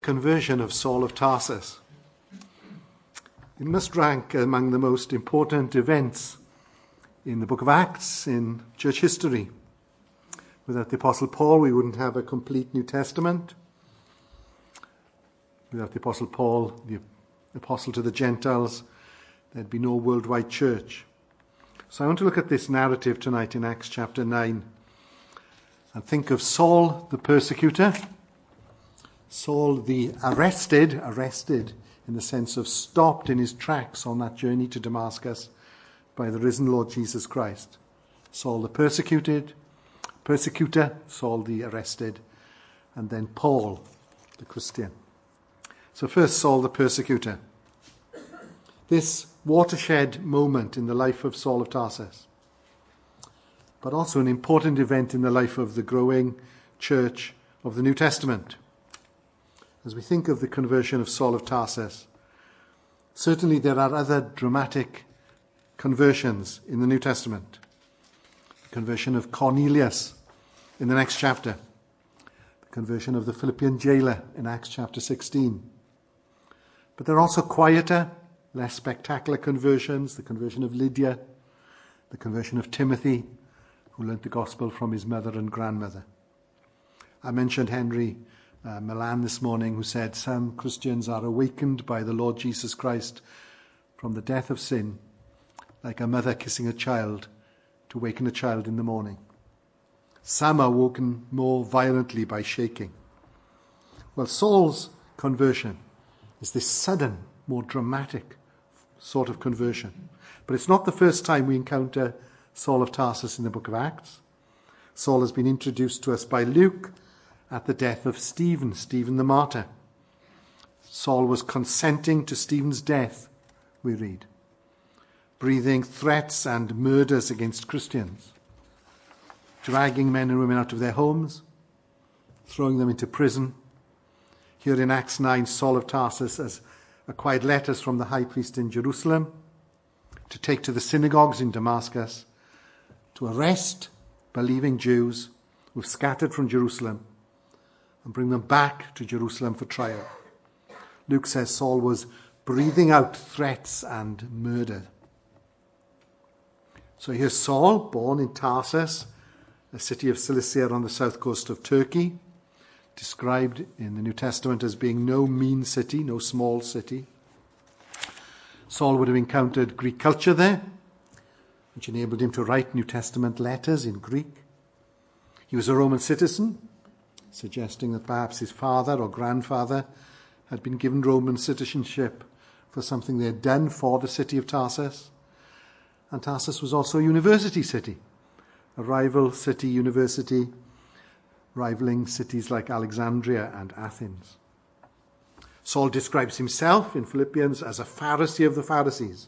Conversion of Saul of Tarsus. It must rank among the most important events in the book of Acts, in church history. Without the Apostle Paul, we wouldn't have a complete New Testament. Without the Apostle Paul, the apostle to the Gentiles, there'd be no worldwide church. So I want to look at this narrative tonight in Acts chapter 9 and think of Saul the persecutor, Saul the arrested in the sense of stopped in his tracks on that journey to Damascus by the risen Lord Jesus Christ. Saul the persecutor, Saul the arrested, and then Paul the Christian. So first, Saul the persecutor. This watershed moment in the life of Saul of Tarsus, but also an important event in the life of the growing church of the New Testament. As we think of the conversion of Saul of Tarsus, certainly there are other dramatic conversions in the New Testament. The conversion of Cornelius in the next chapter. The conversion of the Philippian jailer in Acts chapter 16. But there are also quieter, less spectacular conversions. The conversion of Lydia, the conversion of Timothy, who learnt the gospel from his mother and grandmother. I mentioned Henry Milan this morning, who said some Christians are awakened by the Lord Jesus Christ from the death of sin, like a mother kissing a child to waken a child in the morning. Some are woken more violently by shaking. Well, Saul's conversion is this sudden, more dramatic sort of conversion. But it's not the first time we encounter Saul of Tarsus in the book of Acts. Saul has been introduced to us by Luke at the death of Stephen the martyr. Saul was consenting to Stephen's death, we read, breathing threats and murders against Christians, dragging men and women out of their homes, throwing them into prison. Here in Acts 9, Saul of Tarsus has acquired letters from the high priest in Jerusalem to take to the synagogues in Damascus, to arrest believing Jews who've scattered from Jerusalem and bring them back to Jerusalem for trial. Luke says Saul was breathing out threats and murder. So here's Saul, born in Tarsus, a city of Cilicia on the south coast of Turkey, described in the New Testament as being no mean city, no small city. Saul would have encountered Greek culture there, which enabled him to write New Testament letters in Greek. He was a Roman citizen, suggesting that perhaps his father or grandfather had been given Roman citizenship for something they had done for the city of Tarsus. And Tarsus was also a university city, a rival city university, rivaling cities like Alexandria and Athens. Saul describes himself in Philippians as a Pharisee of the Pharisees.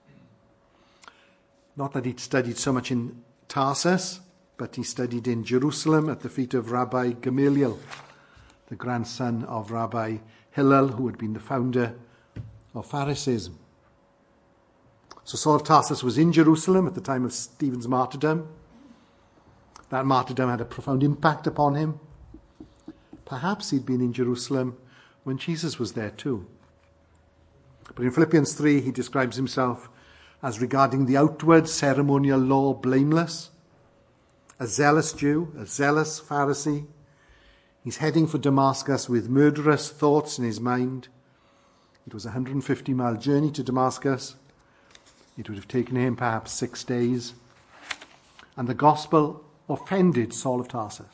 Not that he'd studied so much in Tarsus, but he studied in Jerusalem at the feet of Rabbi Gamaliel, the grandson of Rabbi Hillel, who had been the founder of Pharisaism. So Saul of Tarsus was in Jerusalem at the time of Stephen's martyrdom. That martyrdom had a profound impact upon him. Perhaps he'd been in Jerusalem when Jesus was there too. But in Philippians 3, he describes himself as regarding the outward ceremonial law blameless, a zealous Jew, a zealous Pharisee. He's heading for Damascus with murderous thoughts in his mind. It was a 150-mile journey to Damascus. It would have taken him perhaps 6 days. And the gospel offended Saul of Tarsus.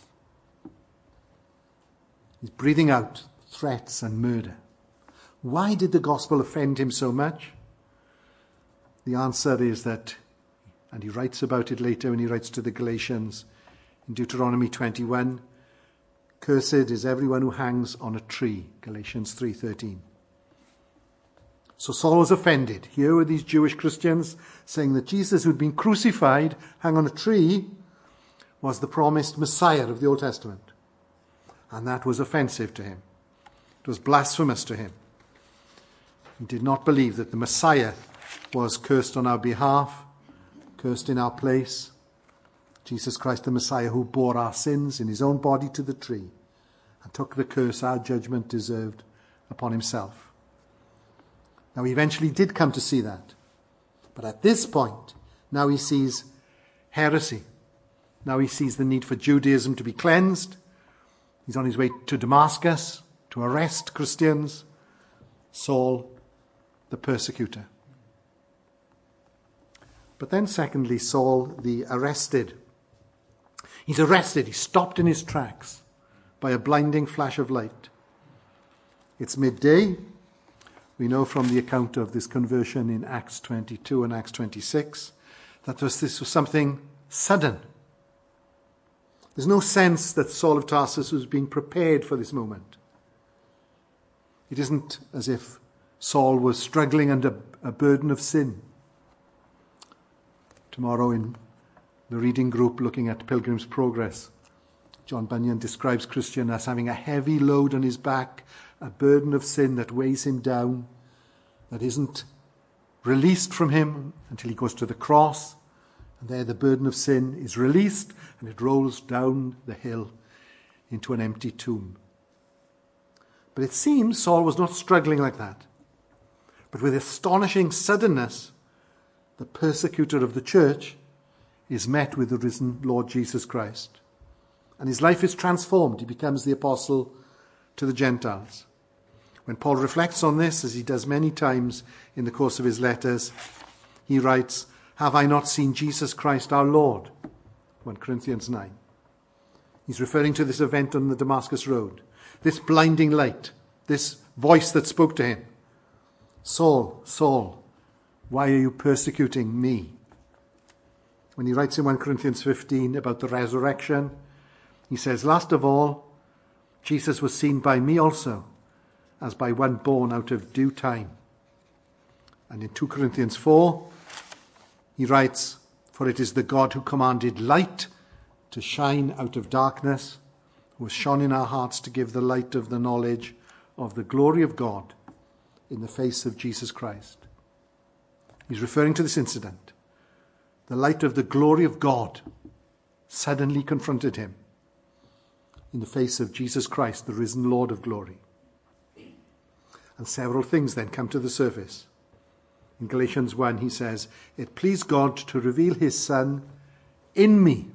He's breathing out threats and murder. Why did the gospel offend him so much? The answer is that, and he writes about it later when he writes to the Galatians in Deuteronomy 21, cursed is everyone who hangs on a tree, Galatians 3:13. So Saul was offended. Here were these Jewish Christians saying that Jesus, who'd been crucified, hung on a tree, was the promised Messiah of the Old Testament. And that was offensive to him. It was blasphemous to him. He did not believe that the Messiah was cursed on our behalf, cursed in our place. Jesus Christ the Messiah, who bore our sins in his own body to the tree and took the curse our judgment deserved upon himself. Now, he eventually did come to see that. But at this point, now he sees heresy. Now he sees the need for Judaism to be cleansed. He's on his way to Damascus to arrest Christians. Saul, the persecutor. But then secondly, Saul, the arrested. He's arrested. He's stopped in his tracks by a blinding flash of light. It's midday. We know from the account of this conversion in Acts 22 and Acts 26 that this was something sudden. There's no sense that Saul of Tarsus was being prepared for this moment. It isn't as if Saul was struggling under a burden of sin. Tomorrow in the reading group looking at Pilgrim's Progress, John Bunyan describes Christian as having a heavy load on his back, a burden of sin that weighs him down, that isn't released from him until he goes to the cross. And there the burden of sin is released and it rolls down the hill into an empty tomb. But it seems Saul was not struggling like that. But with astonishing suddenness, the persecutor of the church is met with the risen Lord Jesus Christ. And his life is transformed. He becomes the apostle to the Gentiles. When Paul reflects on this, as he does many times in the course of his letters, he writes, "Have I not seen Jesus Christ our Lord?" 1 Corinthians 9. He's referring to this event on the Damascus Road, this blinding light, this voice that spoke to him. "Saul, Saul, why are you persecuting me?" When he writes in 1 Corinthians 15 about the resurrection, he says, "Last of all, Jesus was seen by me also, as by one born out of due time." And in 2 Corinthians 4, he writes, "For it is the God who commanded light to shine out of darkness, who has shone in our hearts to give the light of the knowledge of the glory of God in the face of Jesus Christ." He's referring to this incident. The light of the glory of God suddenly confronted him in the face of Jesus Christ, the risen Lord of glory. And several things then come to the surface. In Galatians 1, he says, "It pleased God to reveal his Son in me."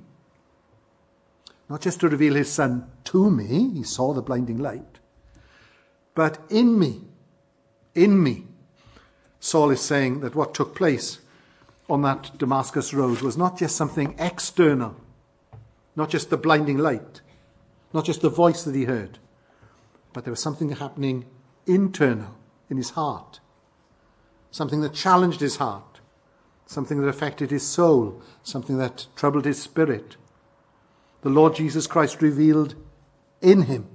Not just to reveal his Son to me, he saw the blinding light, but in me. In me. Saul is saying that what took place on that Damascus road was not just something external, not just the blinding light, not just the voice that he heard, but there was something happening internal in his heart, something that challenged his heart, something that affected his soul, something that troubled his spirit. The Lord Jesus Christ revealed in him.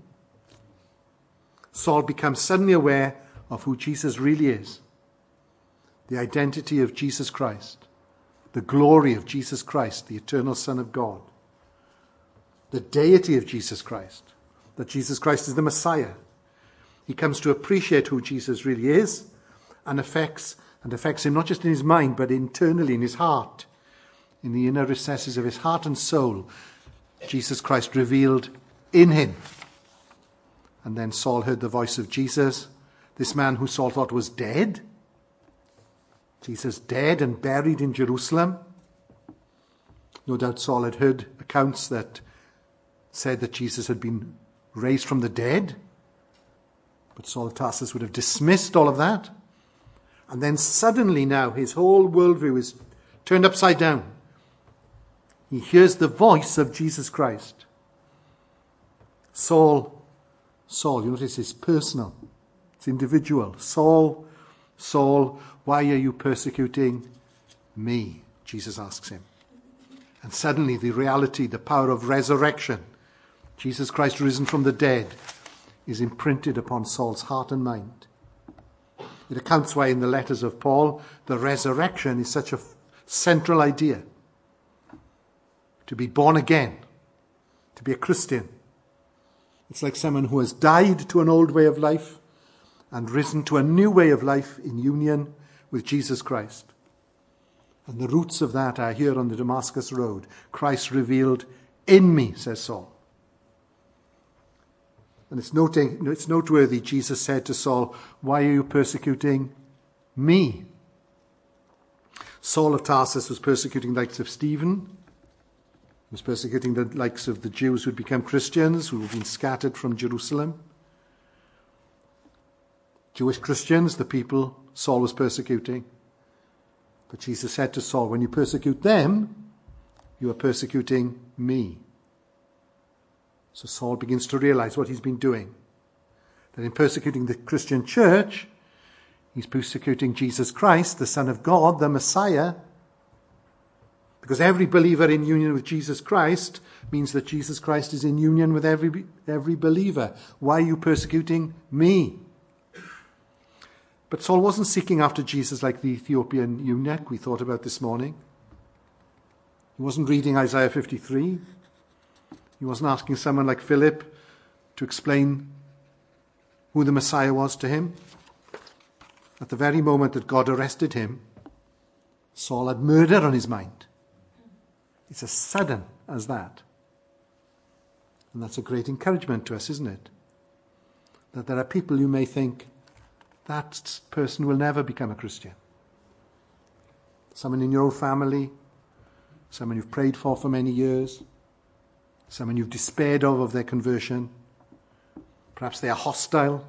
Saul becomes suddenly aware of who Jesus really is, the identity of Jesus Christ, the glory of Jesus Christ, the eternal Son of God, the deity of Jesus Christ, that Jesus Christ is the Messiah. He comes to appreciate who Jesus really is and affects him not just in his mind, but internally in his heart, in the inner recesses of his heart and soul. Jesus Christ revealed in him. And then Saul heard the voice of Jesus, this man who Saul thought was dead. Jesus dead and buried in Jerusalem. No doubt Saul had heard accounts that said that Jesus had been raised from the dead. But Saul of Tarsus would have dismissed all of that. And then suddenly now his whole worldview is turned upside down. He hears the voice of Jesus Christ. Saul, Saul, you notice it's personal. It's individual. Saul, Saul, why are you persecuting me? Jesus asks him. And suddenly the reality, the power of resurrection, Jesus Christ risen from the dead, is imprinted upon Saul's heart and mind. It accounts why in the letters of Paul, the resurrection is such a central idea. To be born again, to be a Christian. It's like someone who has died to an old way of life and risen to a new way of life in union with Jesus Christ. And the roots of that are here on the Damascus Road. Christ revealed in me, says Saul. And it's noteworthy, Jesus said to Saul, "Why are you persecuting me?" Saul of Tarsus was persecuting the likes of Stephen. He was persecuting the likes of the Jews who had become Christians, who had been scattered from Jerusalem. Jewish Christians, the people Saul was persecuting. But Jesus said to Saul, when you persecute them, you are persecuting me. So Saul begins to realize what he's been doing. That in persecuting the Christian church, he's persecuting Jesus Christ, the Son of God, the Messiah. Because every believer in union with Jesus Christ means that Jesus Christ is in union with every believer. Why are you persecuting me? But Saul wasn't seeking after Jesus like the Ethiopian eunuch we thought about this morning. He wasn't reading Isaiah 53. He wasn't asking someone like Philip to explain who the Messiah was to him. At the very moment that God arrested him, Saul had murder on his mind. It's as sudden as that. And that's a great encouragement to us, isn't it? That there are people who may think, that person will never become a Christian. Someone in your own family, someone you've prayed for many years, someone you've despaired of their conversion. Perhaps they are hostile.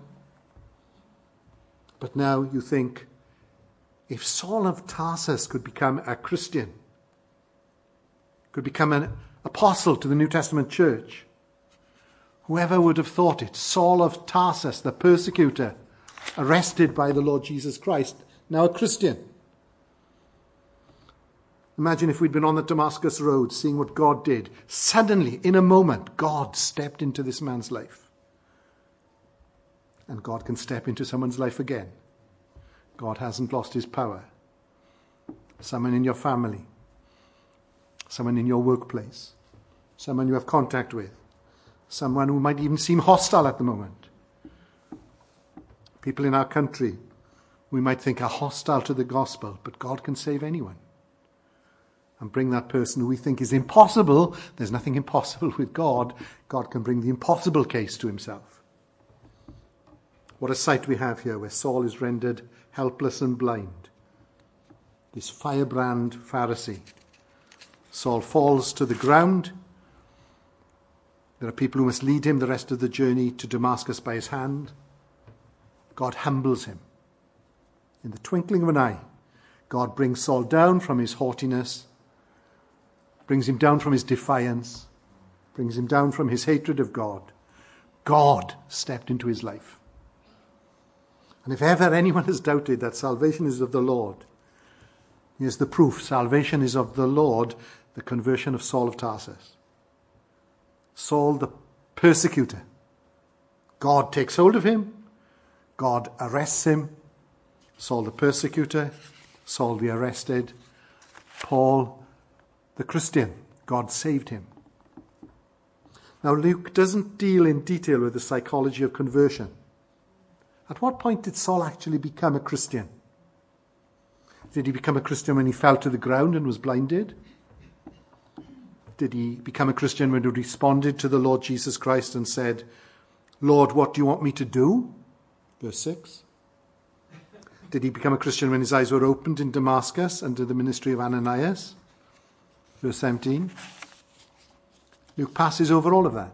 But now you think, if Saul of Tarsus could become a Christian, could become an apostle to the New Testament church, whoever would have thought it? Saul of Tarsus, the persecutor, arrested by the Lord Jesus Christ, now a Christian. Imagine if we'd been on the Damascus Road, seeing what God did. Suddenly, in a moment, God stepped into this man's life. And God can step into someone's life again. God hasn't lost his power. Someone in your family, someone in your workplace, someone you have contact with, someone who might even seem hostile at the moment. People in our country we might think are hostile to the gospel, but God can save anyone. And bring that person who we think is impossible. There's nothing impossible with God. God can bring the impossible case to himself. What a sight we have here, where Saul is rendered helpless and blind. This firebrand Pharisee. Saul falls to the ground. There are people who must lead him the rest of the journey to Damascus by his hand. God humbles him. In the twinkling of an eye, God brings Saul down from his haughtiness, brings him down from his defiance, brings him down from his hatred of God. God stepped into his life. And if ever anyone has doubted that salvation is of the Lord, here's the proof. Salvation is of the Lord, the conversion of Saul of Tarsus. Saul the persecutor. God takes hold of him. God arrests him. Saul the persecutor. Saul the arrested. Paul the Christian. God saved him. Now Luke doesn't deal in detail with the psychology of conversion. At what point did Saul actually become a Christian? Did he become a Christian when he fell to the ground and was blinded? Did he become a Christian when he responded to the Lord Jesus Christ and said, "Lord, what do you want me to do?" Verse 6. Did he become a Christian when his eyes were opened in Damascus under the ministry of Ananias? Verse 17. Luke passes over all of that.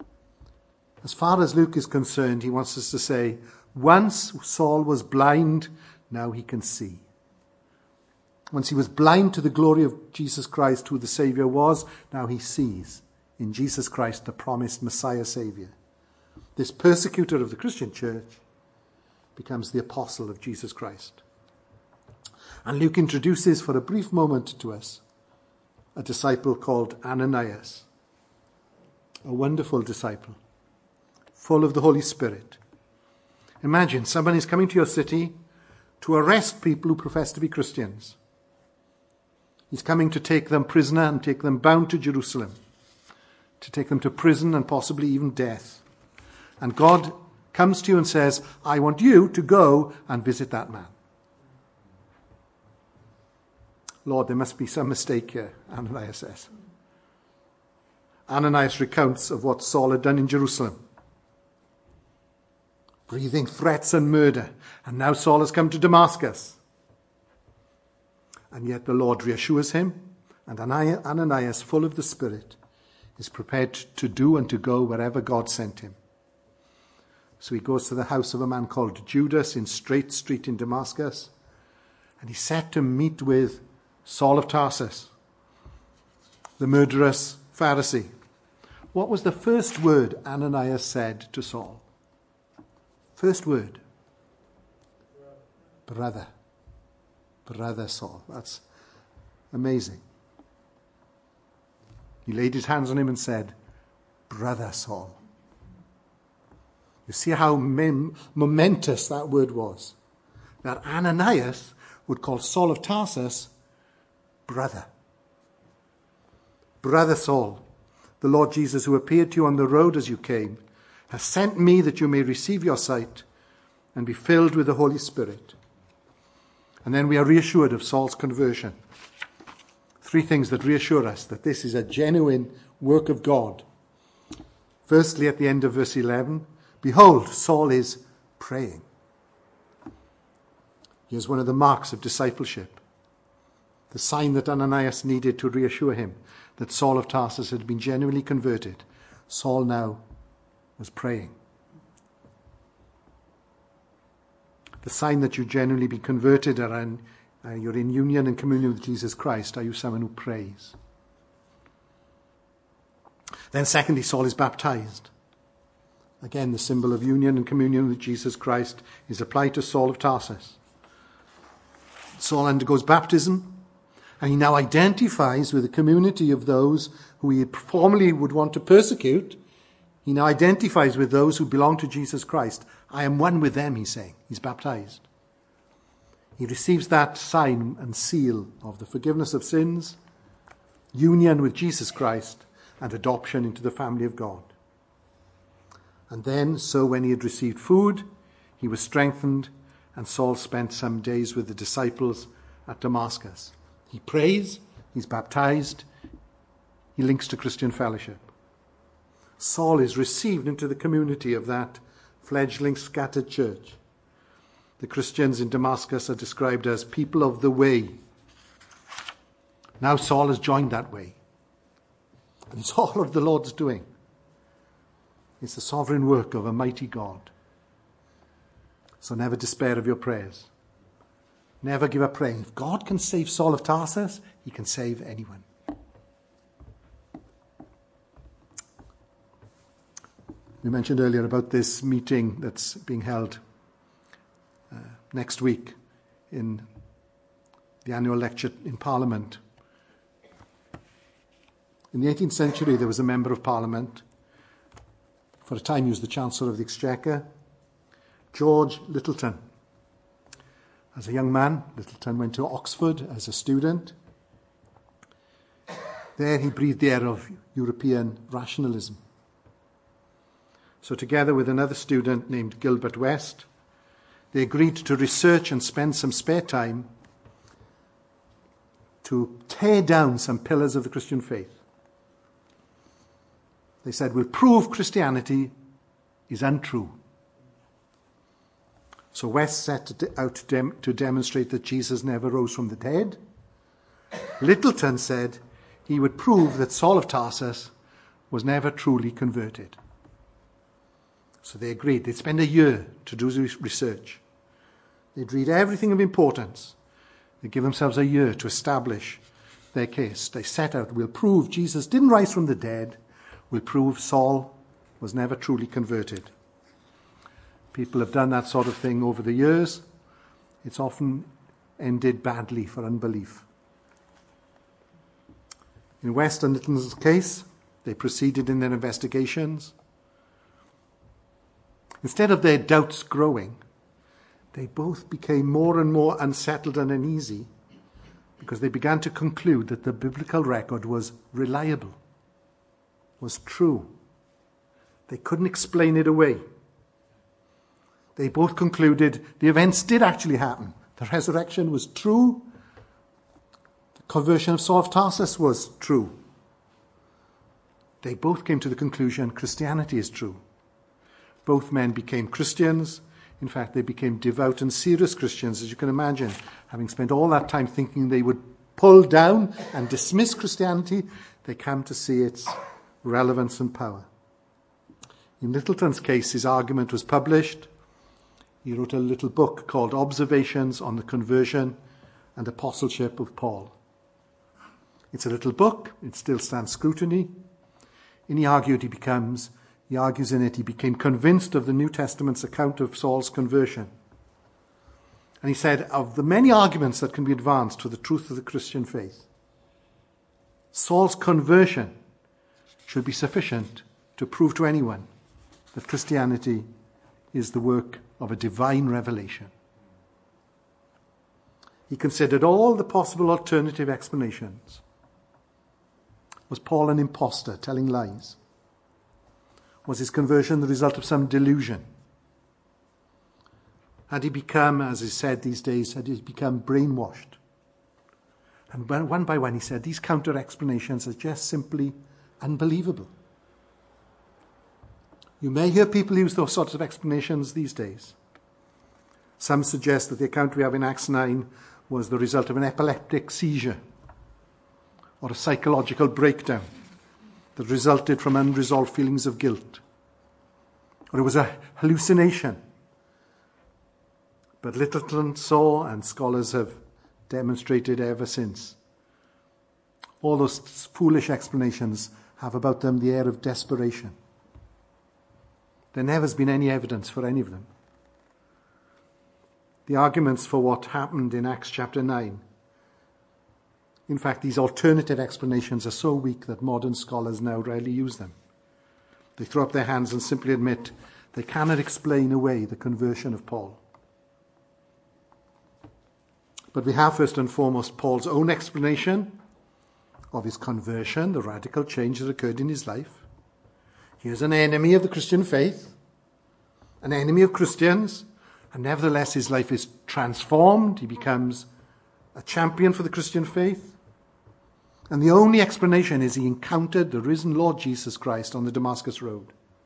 As far as Luke is concerned, he wants us to say, once Saul was blind, now he can see. Once he was blind to the glory of Jesus Christ, who the Saviour was, now he sees in Jesus Christ the promised Messiah Saviour. This persecutor of the Christian church becomes the apostle of Jesus Christ. And Luke introduces for a brief moment to us a disciple called Ananias, a wonderful disciple, full of the Holy Spirit. Imagine someone is coming to your city to arrest people who profess to be Christians. He's coming to take them prisoner and take them bound to Jerusalem, to take them to prison and possibly even death. And God comes to you and says, I want you to go and visit that man. Lord, there must be some mistake here, Ananias says. Ananias recounts of what Saul had done in Jerusalem. breathing threats and murder. And now Saul has come to Damascus. And yet the Lord reassures him, and Ananias, full of the Spirit, is prepared to do and to go wherever God sent him. So he goes to the house of a man called Judas in Straight Street in Damascus, and he's set to meet with Saul of Tarsus, the murderous Pharisee. What was the first word Ananias said to Saul? First word. Brother. Brother Saul. That's amazing. He laid his hands on him and said, Brother Saul. You see how momentous that word was. That Ananias would call Saul of Tarsus brother. Brother Saul, the Lord Jesus, who appeared to you on the road as you came, has sent me that you may receive your sight and be filled with the Holy Spirit. And then we are reassured of Saul's conversion. Three things that reassure us that this is a genuine work of God. Firstly, at the end of verse 11, behold, Saul is praying. Here's one of the marks of discipleship. The sign that Ananias needed to reassure him that Saul of Tarsus had been genuinely converted. Saul now was praying. The sign that you genuinely be converted and you're in union and communion with Jesus Christ. Are you someone who prays? Then secondly, Saul is baptized. Again, the symbol of union and communion with Jesus Christ is applied to Saul of Tarsus. Saul undergoes baptism, and he now identifies with the community of those who he formerly would want to persecute. He now identifies with those who belong to Jesus Christ. I am one with them, he's saying. He's baptized. He receives that sign and seal of the forgiveness of sins, union with Jesus Christ, and adoption into the family of God. And then, so when he had received food, he was strengthened, and Saul spent some days with the disciples at Damascus. He prays, he's baptized, he links to Christian fellowship. Saul is received into the community of that fledgling scattered church. The Christians in Damascus are described as people of the way. Now Saul has joined that way. And it's all of the Lord's doing. It's the sovereign work of a mighty God. So never despair of your prayers. Never give up praying. If God can save Saul of Tarsus, he can save anyone. We mentioned earlier about this meeting that's being held next week in the annual lecture in Parliament. In the 18th century, there was a member of Parliament. For a time, he was the Chancellor of the Exchequer, George Lyttelton. As a young man, Lyttelton went to Oxford as a student. There he breathed the air of European rationalism. So together with another student named Gilbert West, they agreed to research and spend some spare time to tear down some pillars of the Christian faith. They said, we'll prove Christianity is untrue. So West set out to demonstrate that Jesus never rose from the dead. Lyttelton said he would prove that Saul of Tarsus was never truly converted. So they agreed. They'd spend a year to do research. They'd read everything of importance. They'd give themselves a year to establish their case. They set out, we'll prove Jesus didn't rise from the dead. We'll prove Saul was never truly converted. People have done that sort of thing over the years. It's often ended badly for unbelief. In West and Lyttelton's case, they proceeded in their investigations. Instead of their doubts growing, they both became more and more unsettled and uneasy because they began to conclude that the biblical record was reliable, was true. They couldn't explain it away. They both concluded the events did actually happen. The resurrection was true. The conversion of Saul of Tarsus was true. They both came to the conclusion Christianity is true. Both men became Christians In fact, they became devout and serious Christians, as you can imagine. Having spent all that time thinking they would pull down and dismiss Christianity, they come to see its relevance and power. In Littleton's case, his argument was published. He wrote a little book called Observations on the Conversion and Apostleship of Paul. It's a little book. It still stands scrutiny. And he argues in it, he became convinced of the New Testament's account of Saul's conversion. And he said, of the many arguments that can be advanced for the truth of the Christian faith, Saul's conversion should be sufficient to prove to anyone that Christianity is the work of a divine revelation. He considered all the possible alternative explanations. Was Paul an impostor telling lies? Was his conversion the result of some delusion? Had he become, as is said these days, brainwashed? And one by one he said, these counter-explanations are just simply unbelievable. You may hear people use those sorts of explanations these days. Some suggest that the account we have in Acts 9 was the result of an epileptic seizure or a psychological breakdown that resulted from unresolved feelings of guilt. Or it was a hallucination. But Littleton saw, and scholars have demonstrated ever since, all those foolish explanations have about them the air of desperation. There never has been any evidence for any of them. The arguments for what happened in Acts chapter 9, in fact, these alternative explanations are so weak that modern scholars now rarely use them. They throw up their hands and simply admit they cannot explain away the conversion of Paul. But we have first and foremost Paul's own explanation of his conversion, the radical change that occurred in his life. He was an enemy of the Christian faith, an enemy of Christians, and nevertheless his life is transformed. He becomes a champion for the Christian faith. And the only explanation is he encountered the risen Lord Jesus Christ on the Damascus Road.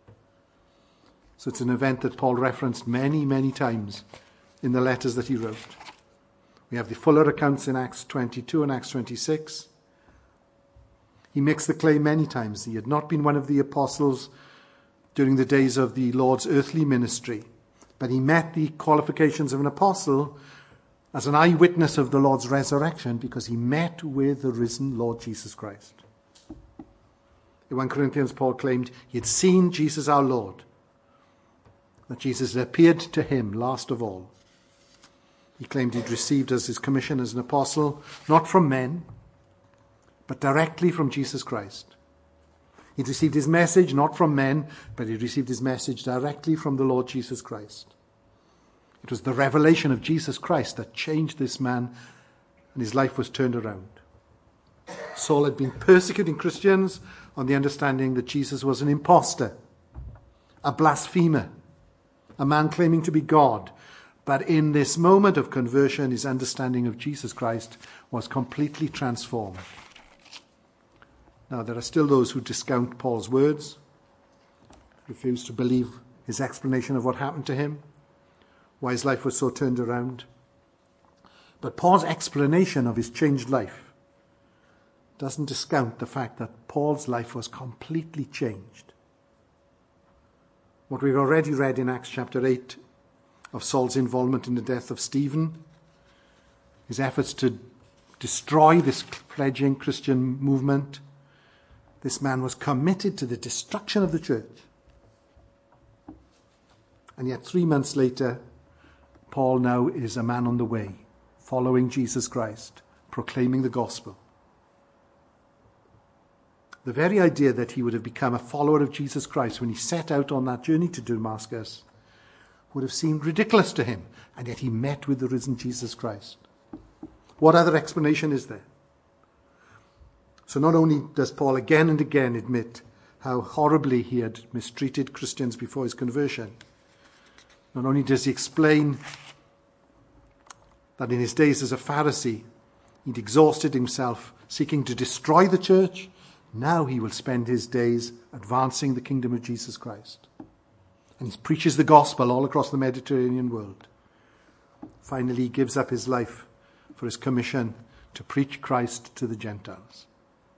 So it's an event that Paul referenced many, many times in the letters that he wrote. We have the fuller accounts in Acts 22 and Acts 26. He makes the claim many times he had not been one of the apostles during the days of the Lord's earthly ministry, but he met the qualifications of an apostle as an eyewitness of the Lord's resurrection because he met with the risen Lord Jesus Christ. In 1 Corinthians, Paul claimed he had seen Jesus our Lord, that Jesus had appeared to him last of all. He claimed he'd received as his commission as an apostle, not from men, but directly from Jesus Christ. He'd received his message not from men, but he'd received his message directly from the Lord Jesus Christ. It was the revelation of Jesus Christ that changed this man, and his life was turned around. Saul had been persecuting Christians on the understanding that Jesus was an impostor, a blasphemer, a man claiming to be God. But in this moment of conversion, his understanding of Jesus Christ was completely transformed. Now, there are still those who discount Paul's words, refuse to believe his explanation of what happened to him, why his life was so turned around. But Paul's explanation of his changed life doesn't discount the fact that Paul's life was completely changed. What we've already read in Acts chapter 8 of Saul's involvement in the death of Stephen, his efforts to destroy this fledgling Christian movement. This man was committed to the destruction of the church. And yet 3 months later, Paul now is a man on the way, following Jesus Christ, proclaiming the gospel. The very idea that he would have become a follower of Jesus Christ when he set out on that journey to Damascus would have seemed ridiculous to him, and yet he met with the risen Jesus Christ. What other explanation is there? So not only does Paul again and again admit how horribly he had mistreated Christians before his conversion, not only does he explain that in his days as a Pharisee, he'd exhausted himself seeking to destroy the church, now he will spend his days advancing the kingdom of Jesus Christ. And he preaches the gospel all across the Mediterranean world. Finally, he gives up his life for his commission to preach Christ to the Gentiles.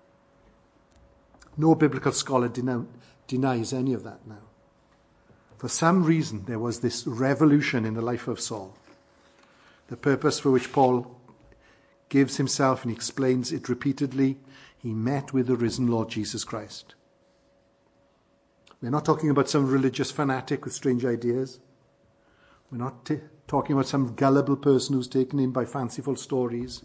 No biblical scholar denies any of that now. For some reason, there was this revolution in the life of Saul. The purpose for which Paul gives himself, and he explains it repeatedly, he met with the risen Lord Jesus Christ. We're not talking about some religious fanatic with strange ideas. We're not talking about some gullible person who's taken in by fanciful stories.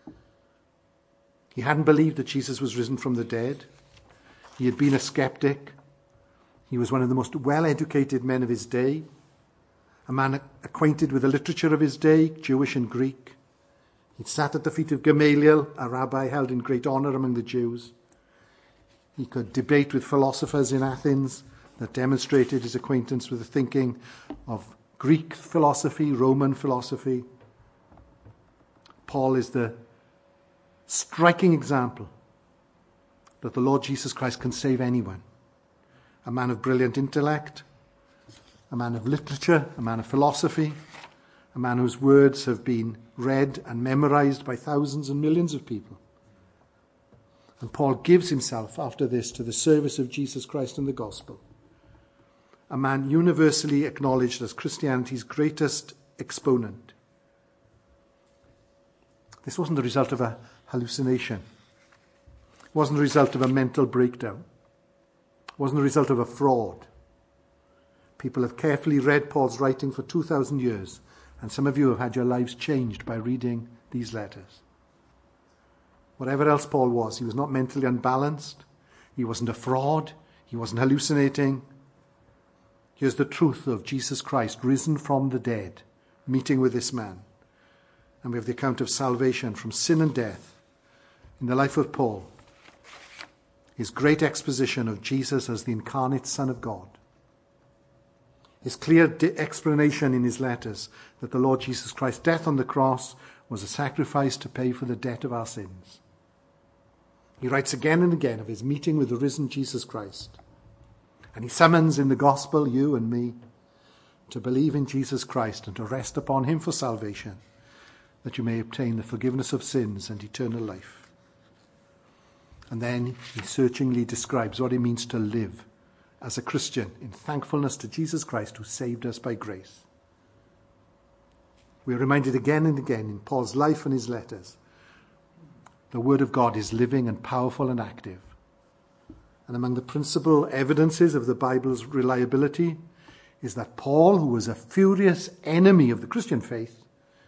He hadn't believed that Jesus was risen from the dead. He had been a skeptic. He was one of the most well-educated men of his day, a man acquainted with the literature of his day, Jewish and Greek. He'd sat at the feet of Gamaliel, a rabbi held in great honor among the Jews. He could debate with philosophers in Athens that demonstrated his acquaintance with the thinking of Greek philosophy, Roman philosophy. Paul is the striking example that the Lord Jesus Christ can save anyone. A man of brilliant intellect, a man of literature, a man of philosophy, a man whose words have been read and memorized by thousands and millions of people. And Paul gives himself after this to the service of Jesus Christ and the gospel. A man universally acknowledged as Christianity's greatest exponent. This wasn't the result of a hallucination. It wasn't the result of a mental breakdown. It wasn't the result of a fraud. People have carefully read Paul's writing for 2,000 years, and some of you have had your lives changed by reading these letters. Whatever else Paul was, he was not mentally unbalanced. He wasn't a fraud. He wasn't hallucinating. Here's the truth of Jesus Christ, risen from the dead, meeting with this man. And we have the account of salvation from sin and death in the life of Paul. His great exposition of Jesus as the incarnate Son of God. His clear explanation in his letters that the Lord Jesus Christ's death on the cross was a sacrifice to pay for the debt of our sins. He writes again and again of his meeting with the risen Jesus Christ. And he summons in the gospel you and me to believe in Jesus Christ and to rest upon him for salvation, that you may obtain the forgiveness of sins and eternal life. And then he searchingly describes what it means to live as a Christian in thankfulness to Jesus Christ who saved us by grace. We are reminded again and again in Paul's life and his letters, the Word of God is living and powerful and active. And among the principal evidences of the Bible's reliability is that Paul, who was a furious enemy of the Christian faith,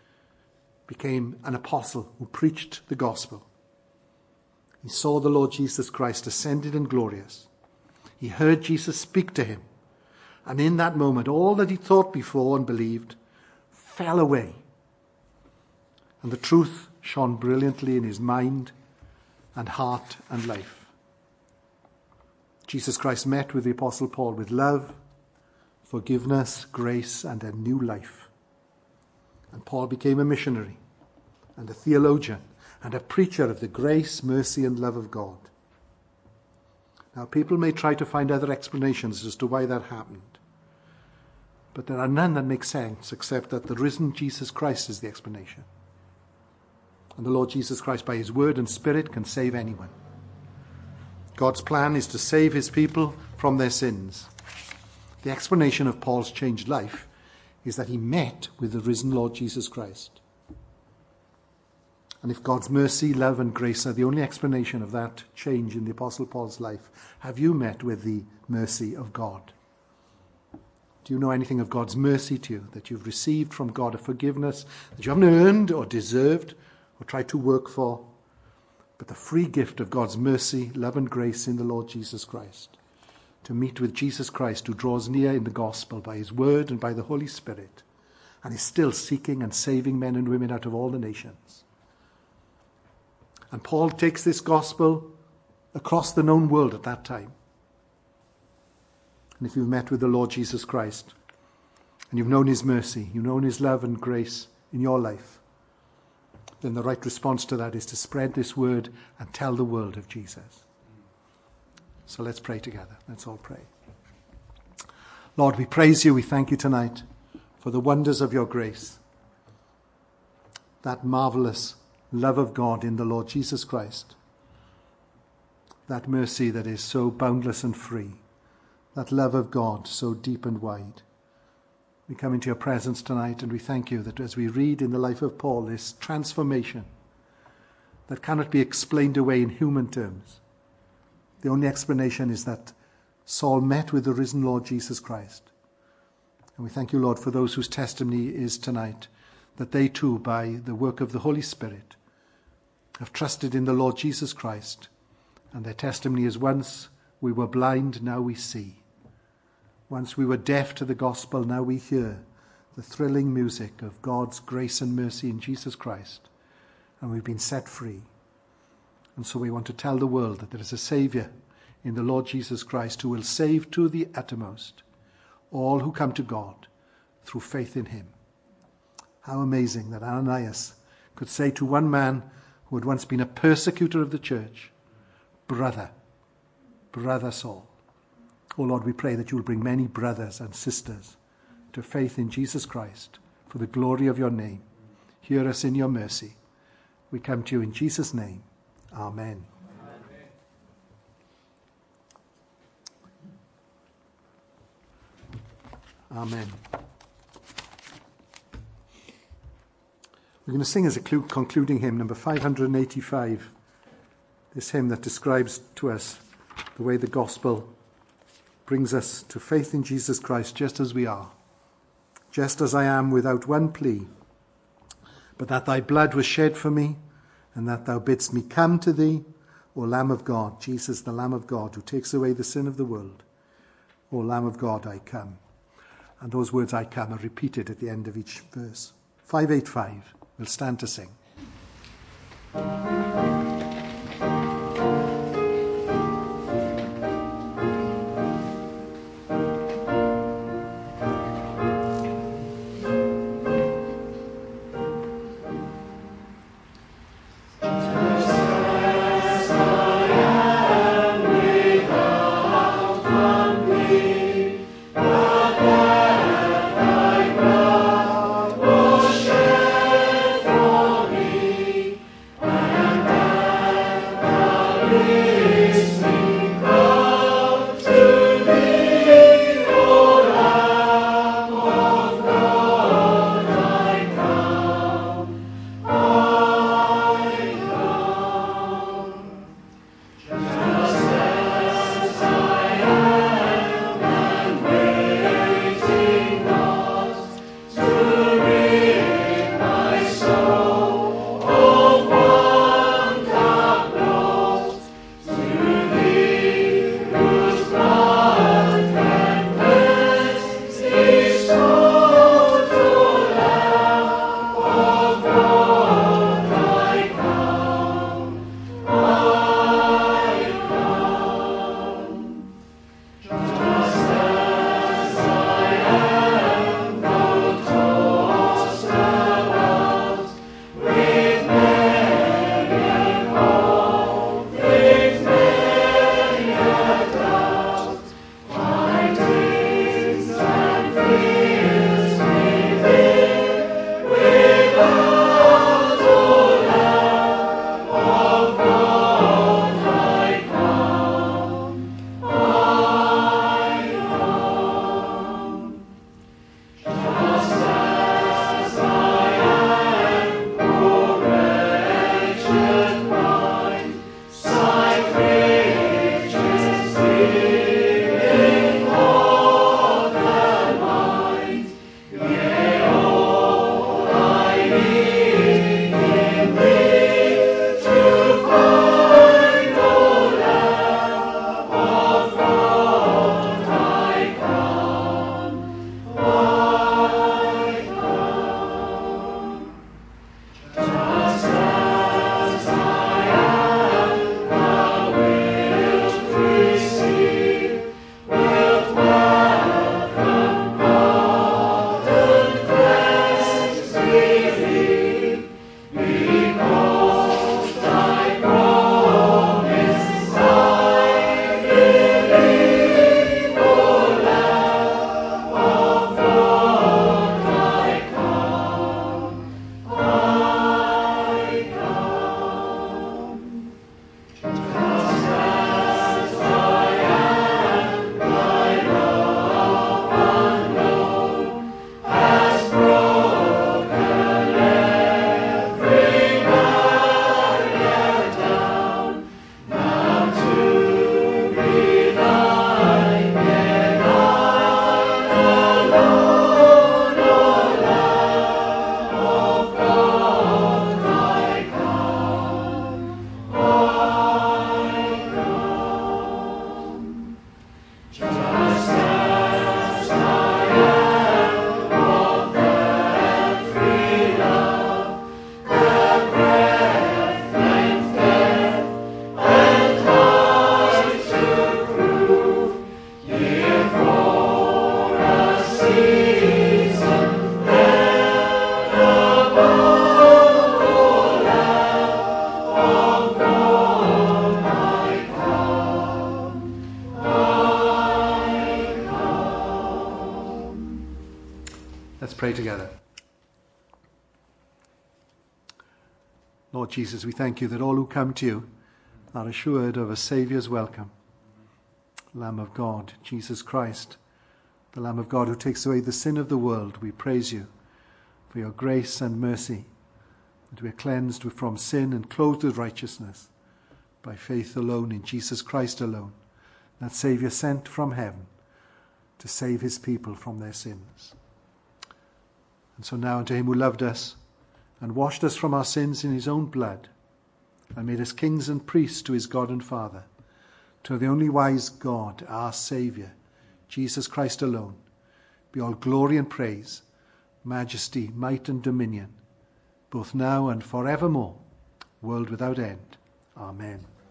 became an apostle who preached the gospel. He saw the Lord Jesus Christ ascended and glorious. He heard Jesus speak to him. And in that moment, all that he thought before and believed fell away. And the truth shone brilliantly in his mind and heart and life. Jesus Christ met with the Apostle Paul with love, forgiveness, grace, and a new life. And Paul became a missionary and a theologian and a preacher of the grace, mercy, and love of God. Now, people may try to find other explanations as to why that happened. But there are none that make sense except that the risen Jesus Christ is the explanation. And the Lord Jesus Christ, by his word and spirit, can save anyone. God's plan is to save his people from their sins. The explanation of Paul's changed life is that he met with the risen Lord Jesus Christ. And if God's mercy, love, and grace are the only explanation of that change in the Apostle Paul's life, have you met with the mercy of God? Do you know anything of God's mercy to you, that you've received from God a forgiveness that you haven't earned or deserved or tried to work for, but the free gift of God's mercy, love, and grace in the Lord Jesus Christ? To meet with Jesus Christ, who draws near in the gospel by his word and by the Holy Spirit, and is still seeking and saving men and women out of all the nations. And Paul takes this gospel across the known world at that time. And if you've met with the Lord Jesus Christ, and you've known his mercy, you've known his love and grace in your life, then the right response to that is to spread this word and tell the world of Jesus. So let's pray together. Let's all pray. Lord, we praise you, we thank you tonight for the wonders of your grace, that marvelous love of God in the Lord Jesus Christ, that mercy that is so boundless and free, that love of God so deep and wide. We come into your presence tonight and we thank you that as we read in the life of Paul, this transformation that cannot be explained away in human terms. The only explanation is that Saul met with the risen Lord Jesus Christ. And we thank you, Lord, for those whose testimony is tonight, that they too, by the work of the Holy Spirit, have trusted in the Lord Jesus Christ. And their testimony is, once we were blind, now we see. Once we were deaf to the gospel, now we hear the thrilling music of God's grace and mercy in Jesus Christ. And we've been set free. And so we want to tell the world that there is a Saviour in the Lord Jesus Christ who will save to the uttermost all who come to God through faith in him. How amazing that Ananias could say to one man who had once been a persecutor of the church, brother Saul. Oh Lord, we pray that you will bring many brothers and sisters to faith in Jesus Christ for the glory of your name. Hear us in your mercy. We come to you in Jesus' name. Amen. Amen. We're going to sing as a concluding hymn, number 585. This hymn that describes to us the way the gospel brings us to faith in Jesus Christ just as we are. Just as I am without one plea, but that thy blood was shed for me, and that thou bidst me come to thee, O Lamb of God, Jesus, the Lamb of God, who takes away the sin of the world. O Lamb of God, I come. And those words, I come, are repeated at the end of each verse. 585. We'll stand to sing. For me, Lord Jesus, we thank you that all who come to you are assured of a Saviour's welcome. Lamb of God, Jesus Christ, the Lamb of God who takes away the sin of the world, we praise you for your grace and mercy, that we are cleansed from sin and clothed with righteousness by faith alone in Jesus Christ alone, that Saviour sent from heaven to save his people from their sins. And so now unto him who loved us and washed us from our sins in his own blood and made us kings and priests to his God and Father, to the only wise God, our Saviour, Jesus Christ alone, be all glory and praise, majesty, might and dominion, both now and forevermore, world without end. Amen.